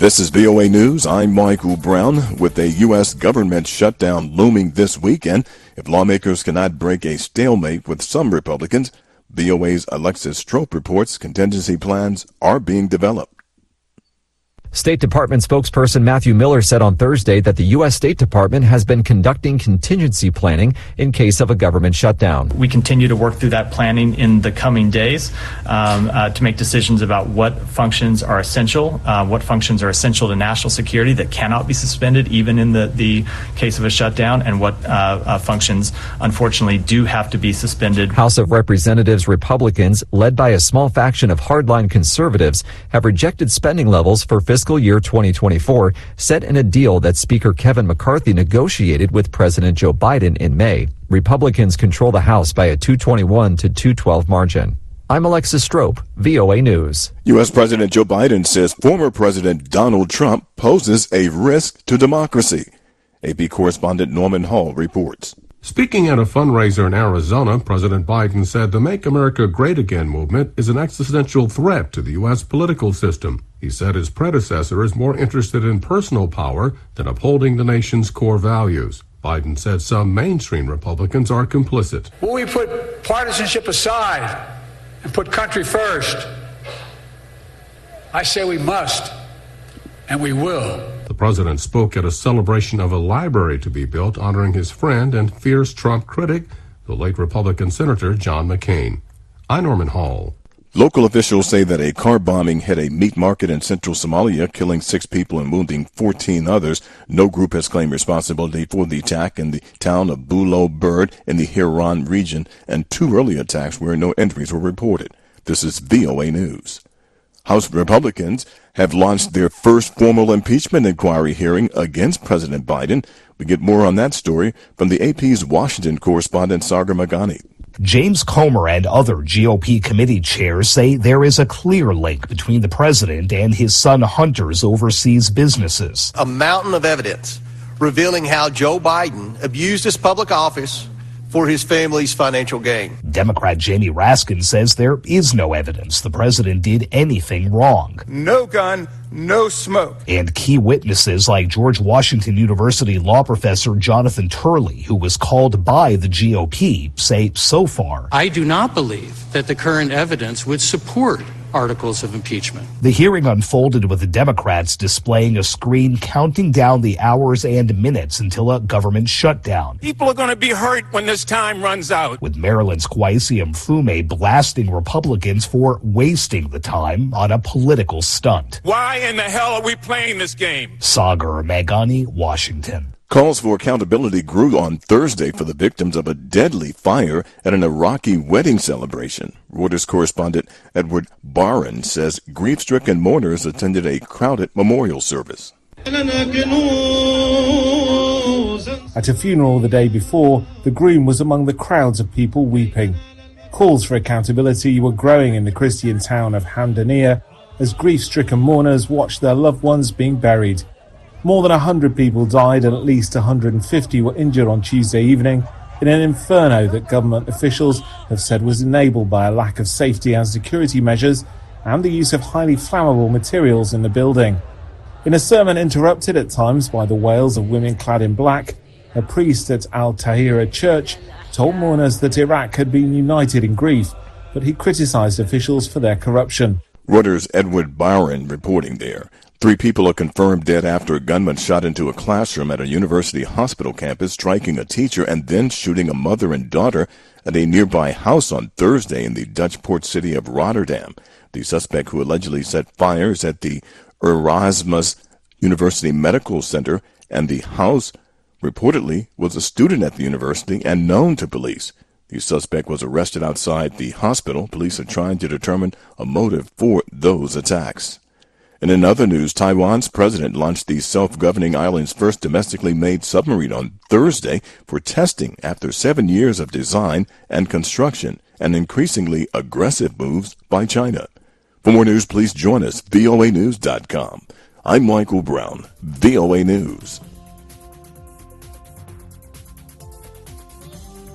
This is VOA News. I'm Michael Brown. With a U.S. government shutdown looming this weekend, if lawmakers cannot break a stalemate with some Republicans, VOA's Alexis Strope reports contingency plans are being developed. State Department spokesperson Matthew Miller said on Thursday that the U.S. State Department has been conducting contingency planning in case of a government shutdown. We continue to work through that planning in the coming days to make decisions about what functions are essential to national security that cannot be suspended even in the case of a shutdown, and what functions unfortunately do have to be suspended. House of Representatives Republicans, led by a small faction of hardline conservatives, have rejected spending levels for fiscal year 2024 set in a deal that Speaker Kevin McCarthy negotiated with President Joe Biden in May. Republicans control the House by a 221 to 212 margin. I'm Alexis Strope, VOA News. U.S. President Joe Biden says former President Donald Trump poses a risk to democracy. AP correspondent Norman Hall reports. Speaking at a fundraiser in Arizona, President Biden said the Make America Great Again movement is an existential threat to the U.S. political system. He said his predecessor is more interested in personal power than upholding the nation's core values. Biden said some mainstream Republicans are complicit. Will we put partisanship aside and put country first? I say we must, and we will. The president spoke at a celebration of a library to be built honoring his friend and fierce Trump critic, the late Republican Senator John McCain. I'm Norman Hall. Local officials say that a car bombing hit a meat market in central Somalia, killing 6 people and wounding 14 others. No group has claimed responsibility for the attack in the town of Bulo Bird in the Hiran region, and 2 early attacks where no injuries were reported. This is VOA News. House Republicans have launched their first formal impeachment inquiry hearing against President Biden. We get more on that story from the AP's Washington correspondent Sagar Magani. James Comer and other GOP committee chairs say there is a clear link between the president and his son Hunter's overseas businesses. A mountain of evidence revealing how Joe Biden abused his public office for his family's financial gain. Democrat Jamie Raskin says there is no evidence the president did anything wrong. No gun, no smoke. And key witnesses like George Washington University law professor Jonathan Turley, who was called by the GOP, say so far, I do not believe that the current evidence would support articles of impeachment. The hearing unfolded with the Democrats displaying a screen counting down the hours and minutes until a government shutdown. People are going to be hurt when this time runs out. With Maryland's Kweisi Mfume blasting Republicans for wasting the time on a political stunt. Why in the hell are we playing this game? Sagar Magani, Washington. Calls for accountability grew on Thursday for the victims of a deadly fire at an Iraqi wedding celebration. Reuters correspondent Edward Barron says grief-stricken mourners attended a crowded memorial service. At a funeral the day before, the groom was among the crowds of people weeping. Calls for accountability were growing in the Christian town of Hamdaniya as grief-stricken mourners watched their loved ones being buried. More than 100 people died and at least 150 were injured on Tuesday evening in an inferno that government officials have said was enabled by a lack of safety and security measures and the use of highly flammable materials in the building. In a sermon interrupted at times by the wails of women clad in black, a priest at Al Tahira Church told mourners that Iraq had been united in grief, but he criticized officials for their corruption. Reuters' Edward Barron reporting there. 3 people are confirmed dead after a gunman shot into a classroom at a university hospital campus, striking a teacher and then shooting a mother and daughter at a nearby house on Thursday in the Dutch port city of Rotterdam. The suspect, who allegedly set fires at the Erasmus University Medical Center and the house, reportedly was a student at the university and known to police. The suspect was arrested outside the hospital. Police are trying to determine a motive for those attacks. And in other news, Taiwan's president launched the self-governing island's first domestically made submarine on Thursday for testing after 7 years of design and construction and increasingly aggressive moves by China. For more news, please join us, voanews.com. I'm Michael Brown, VOA News.